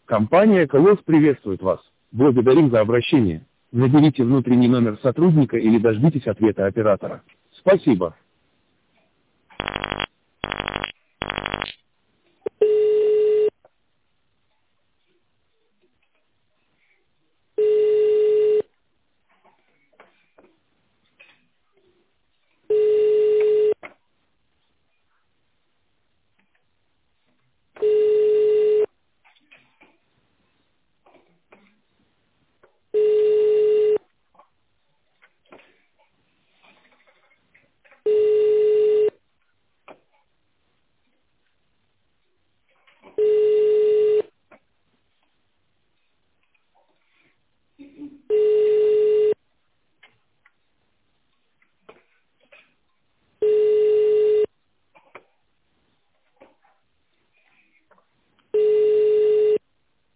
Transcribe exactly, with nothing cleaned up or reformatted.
Компания Колос приветствует вас. Благодарим за обращение. Наберите внутренний номер сотрудника или дождитесь ответа оператора. Спасибо.